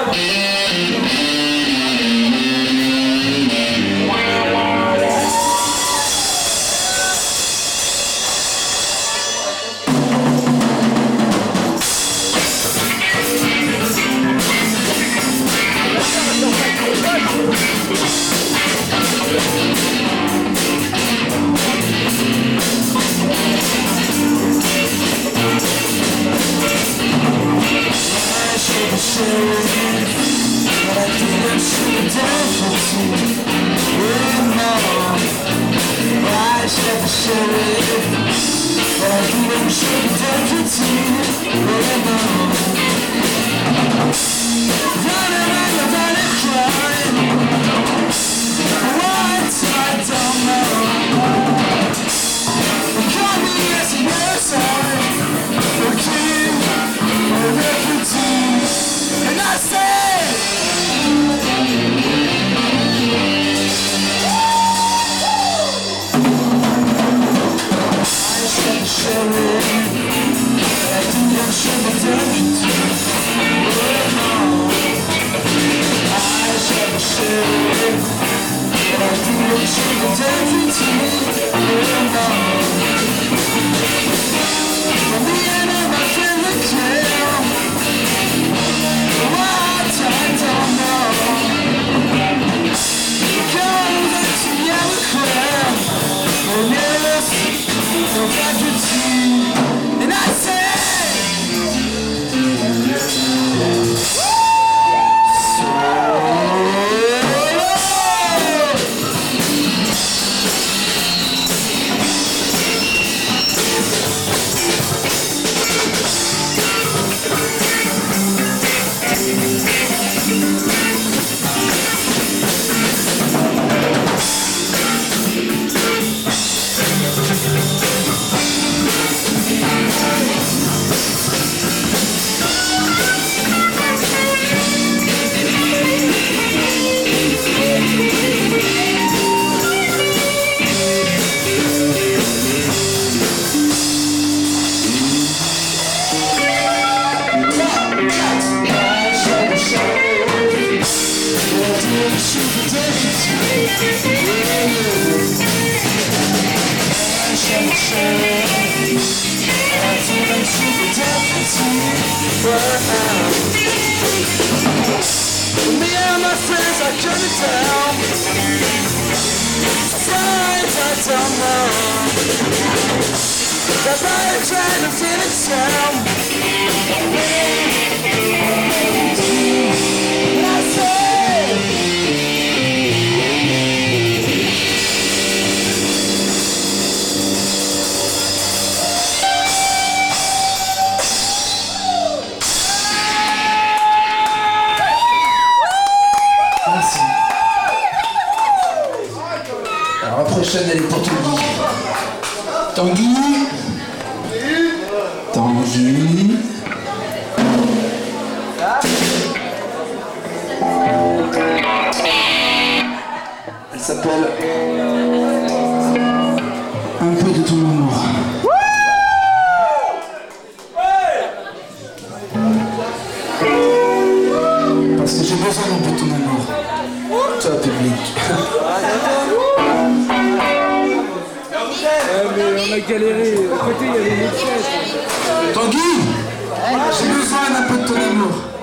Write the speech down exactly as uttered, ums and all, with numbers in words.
Me and my friends are coming down. Friends I don't know. They're probably trying to feel it down. And I say, merci. Alors la prochaine elle est pour Tanguy. Tanguy Tanguy Elle s'appelle Un peu de ton amour. Parce que j'ai besoin d'un peu de ton amour. Toi, public. Ouais, mais on a galéré. À côté, il y avait une autre chaise. Tanguy, j'ai besoin d'un peu de ton amour.